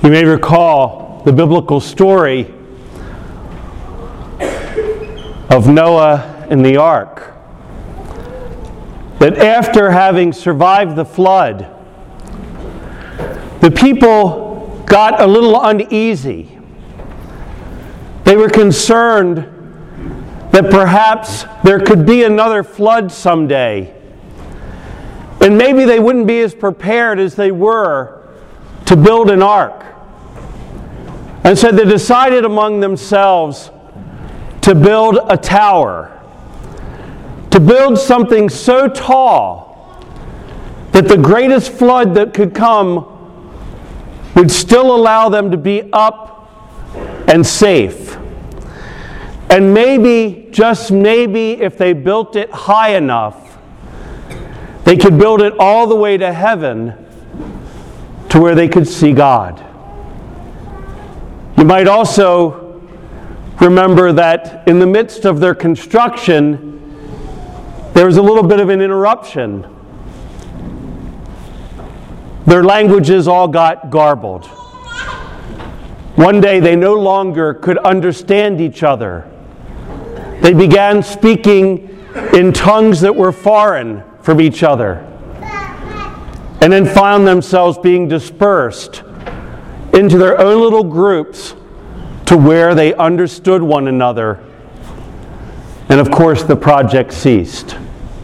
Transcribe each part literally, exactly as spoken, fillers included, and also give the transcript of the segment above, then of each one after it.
You may recall the biblical story of Noah and the ark. That after having survived the flood, the people got a little uneasy. They were concerned that perhaps there could be another flood someday. And maybe they wouldn't be as prepared as they were to build an ark. And so they decided among themselves to build a tower. To build something so tall that the greatest flood that could come would still allow them to be up and safe. And maybe, just maybe, if they built it high enough, they could build it all the way to heaven to where they could see God. You might also remember that in the midst of their construction, there was a little bit of an interruption. Their languages all got garbled. One day they no longer could understand each other. They began speaking in tongues that were foreign from each other, and then found themselves being dispersed into their own little groups to where they understood one another. And of course, the project ceased.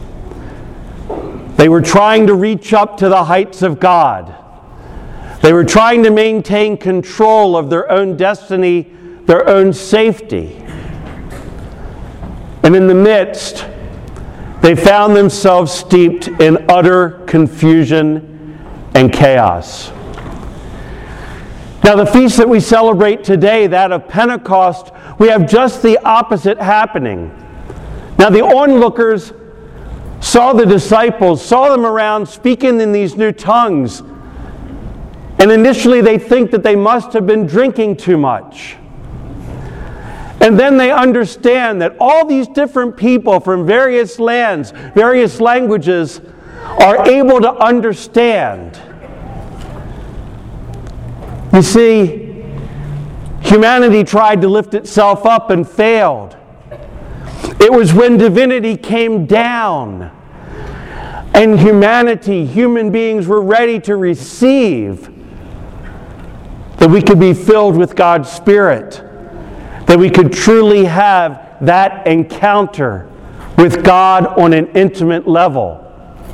They were trying to reach up to the heights of God. They were trying to maintain control of their own destiny, their own safety. And in the midst, they found themselves steeped in utter confusion and chaos. Now, the feast that we celebrate today, that of Pentecost, we have just the opposite happening. Now, the onlookers saw the disciples, saw them around speaking in these new tongues. And initially they think that they must have been drinking too much. And then they understand that all these different people from various lands, various languages, are able to understand. You see, humanity tried to lift itself up and failed. It was when divinity came down and humanity, human beings were ready to receive, that we could be filled with God's Spirit, that we could truly have that encounter with God on an intimate level.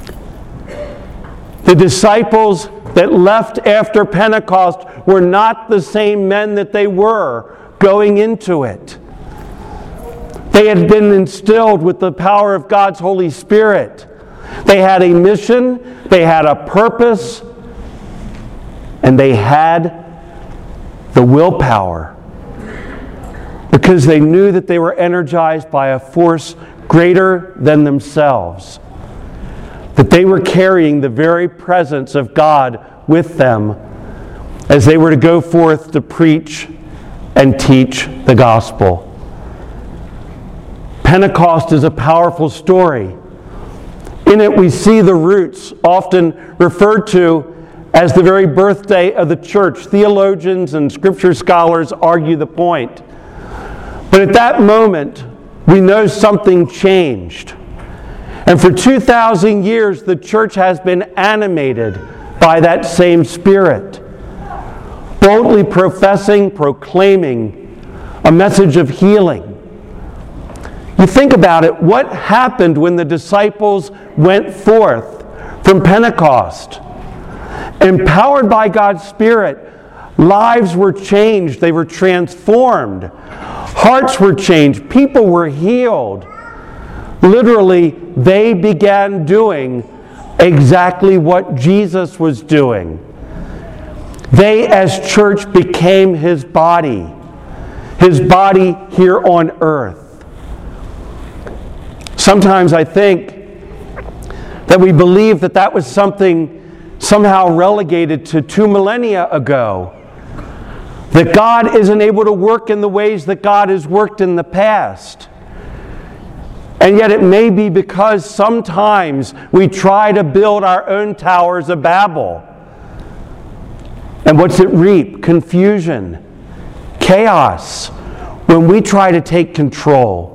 The disciples that left after Pentecost were not the same men that they were going into it. They had been instilled with the power of God's Holy Spirit. They had a mission, they had a purpose, and they had the willpower, because they knew that they were energized by a force greater than themselves, that they were carrying the very presence of God with them as they were to go forth to preach and teach the gospel. Pentecost is a powerful story. In it we see the roots, often referred to as the very birthday of the church. Theologians and scripture scholars argue the point. But at that moment, we know something changed. And for two thousand years, the church has been animated by that same Spirit, boldly professing, proclaiming a message of healing. You think about it, what happened when the disciples went forth from Pentecost? Empowered by God's Spirit, lives were changed, they were transformed, hearts were changed, people were healed. Literally, they began doing exactly what Jesus was doing. They, as church, became His body, His body here on earth. Sometimes I think that we believe that that was something somehow relegated to two millennia ago. That God isn't able to work in the ways that God has worked in the past. And yet it may be because sometimes we try to build our own towers of Babel. And what's it reap? Confusion, chaos, when we try to take control.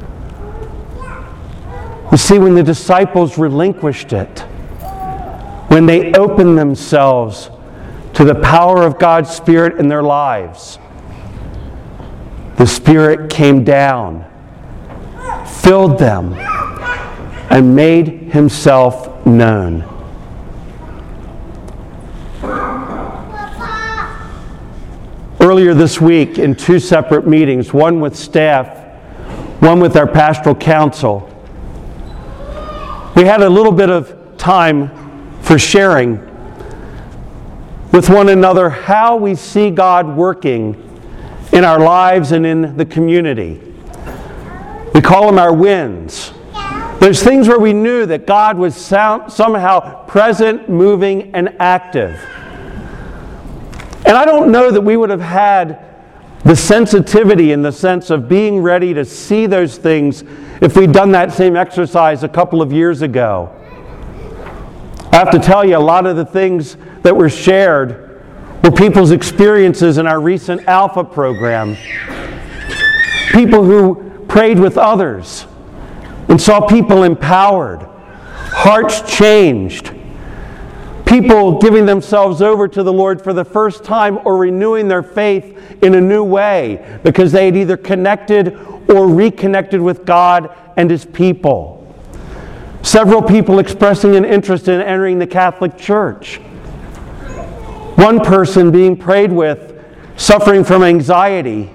You see, when the disciples relinquished it, when they opened themselves to the power of God's Spirit in their lives, the Spirit came down, filled them, and made Himself known. Earlier this week, in two separate meetings, one with staff, one with our pastoral council, we had a little bit of time for sharing with one another how we see God working in our lives and in the community. We call them our wins. There's things where we knew that God was sound, somehow present, moving, and active. And I don't know that we would have had the sensitivity in the sense of being ready to see those things if we'd done that same exercise a couple of years ago. I have to tell you, a lot of the things that were shared were people's experiences in our recent Alpha program. People who prayed with others and saw people empowered, hearts changed, people giving themselves over to the Lord for the first time or renewing their faith in a new way because they had either connected or reconnected with God and His people. Several people expressing an interest in entering the Catholic Church. One person being prayed with, suffering from anxiety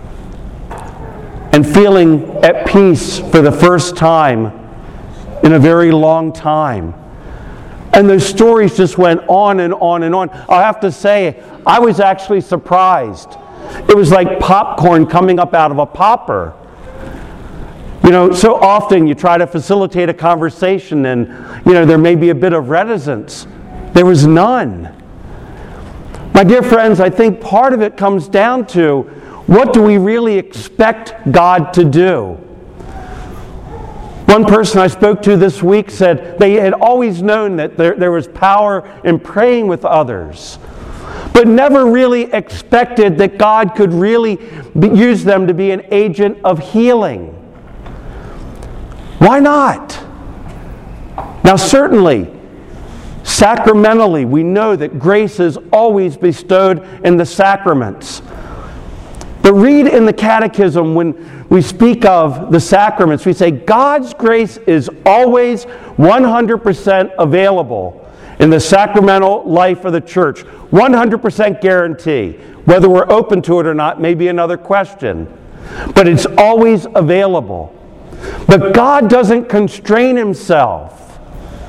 and feeling at peace for the first time in a very long time. And those stories just went on and on and on. I have to say, I was actually surprised. It was like popcorn coming up out of a popper. You know, so often you try to facilitate a conversation and, you know, there may be a bit of reticence. There was none. My dear friends, I think part of it comes down to, what do we really expect God to do? One person I spoke to this week said they had always known that there, there was power in praying with others, but never really expected that God could really be, use them to be an agent of healing. Why not? Now certainly, sacramentally, we know that grace is always bestowed in the sacraments. But read in the Catechism when we speak of the sacraments, we say God's grace is always one hundred percent available in the sacramental life of the church. one hundred percent guarantee. Whether we're open to it or not may be another question. But it's always available. But God doesn't constrain Himself.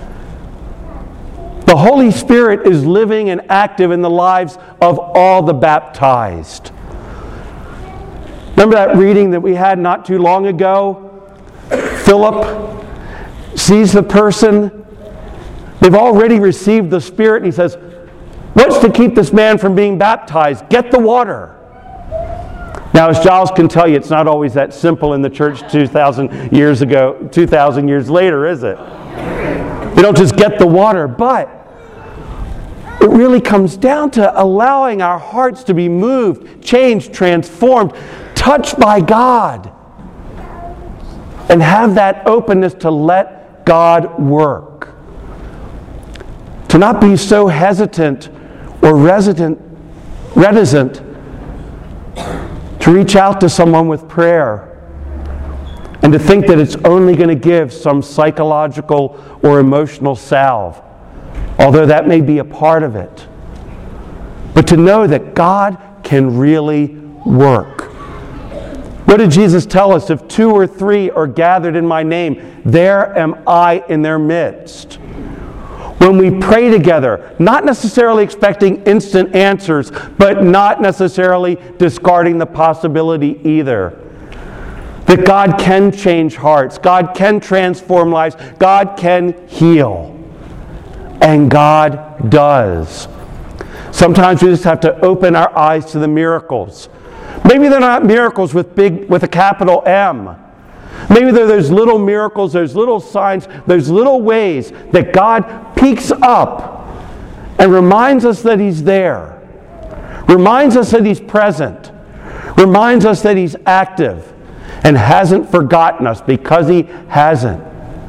The Holy Spirit is living and active in the lives of all the baptized. Remember that reading that we had not too long ago? Philip sees the person. They've already received the Spirit, and he says, "What's to keep this man from being baptized? Get the water." Now, as Giles can tell you, it's not always that simple in the church two thousand years ago, two thousand years later, is it? You don't just get the water, but it really comes down to allowing our hearts to be moved, changed, transformed, touched by God, and have that openness to let God work. To not be so hesitant or resident, reticent to reach out to someone with prayer and to think that it's only going to give some psychological or emotional salve, although that may be a part of it. But to know that God can really work. What did Jesus tell us? If two or three are gathered in my name, there am I in their midst. When we pray together, not necessarily expecting instant answers, but not necessarily discarding the possibility either. That God can change hearts, God can transform lives, God can heal. And God does. Sometimes we just have to open our eyes to the miracles. Maybe they're not miracles with big with a capital M. Maybe they're those little miracles, those little signs, those little ways that God peeks up and reminds us that He's there. reminds us that He's present, reminds us that He's active, and hasn't forgotten us, because He hasn't.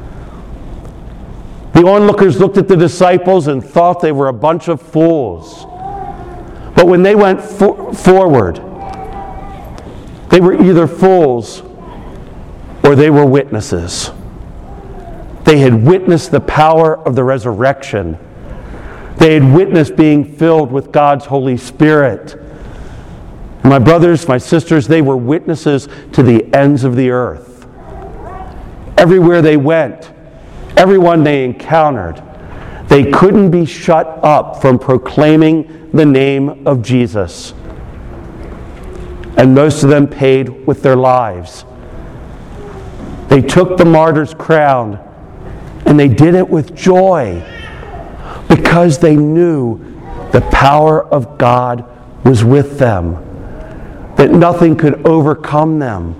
The onlookers looked at the disciples and thought they were a bunch of fools. But when they went for- forward, they were either fools or they were witnesses. They had witnessed the power of the resurrection. They had witnessed being filled with God's Holy Spirit. My brothers, my sisters, they were witnesses to the ends of the earth. Everywhere they went, everyone they encountered, they couldn't be shut up from proclaiming the name of Jesus. And most of them paid with their lives. They took the martyr's crown, and they did it with joy, because they knew the power of God was with them, that nothing could overcome them.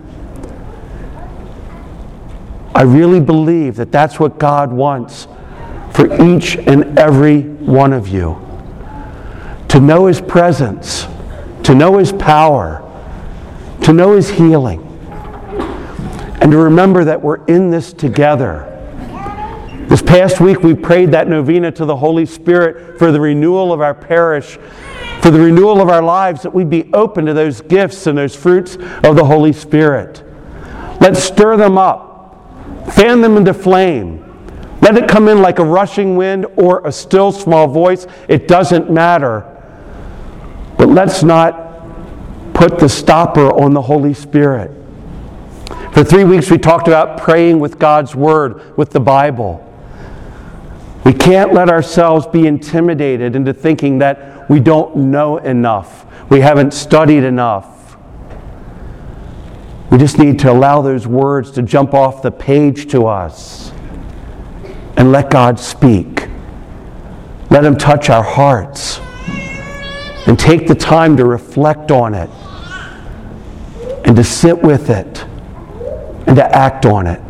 I really believe that that's what God wants for each and every one of you. To know His presence, to know His power, to know His healing, and to remember that we're in this together. This past week we prayed that novena to the Holy Spirit for the renewal of our parish, for the renewal of our lives, that we'd be open to those gifts and those fruits of the Holy Spirit. Let's stir them up, fan them into flame. Let it come in like a rushing wind or a still small voice. It doesn't matter. But let's not put the stopper on the Holy Spirit. For three weeks we talked about praying with God's Word, with the Bible. We can't let ourselves be intimidated into thinking that we don't know enough. We haven't studied enough. We just need to allow those words to jump off the page to us and let God speak. Let Him touch our hearts and take the time to reflect on it and to sit with it and to act on it.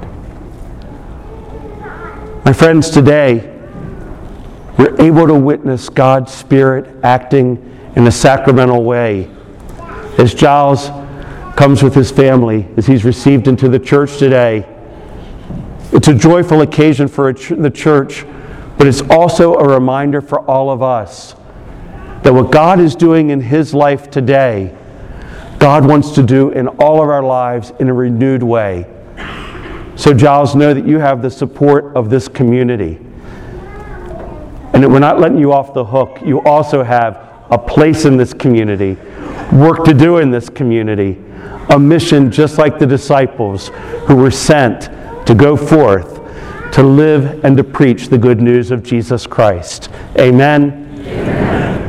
My friends, today we're able to witness God's Spirit acting in a sacramental way. As Giles comes with his family, as he's received into the church today, it's a joyful occasion for a ch- the church, but it's also a reminder for all of us that what God is doing in his life today, God wants to do in all of our lives in a renewed way. So Giles, know that you have the support of this community. And that we're not letting you off the hook. You also have a place in this community, work to do in this community, a mission just like the disciples who were sent to go forth, to live and to preach the good news of Jesus Christ. Amen. Amen.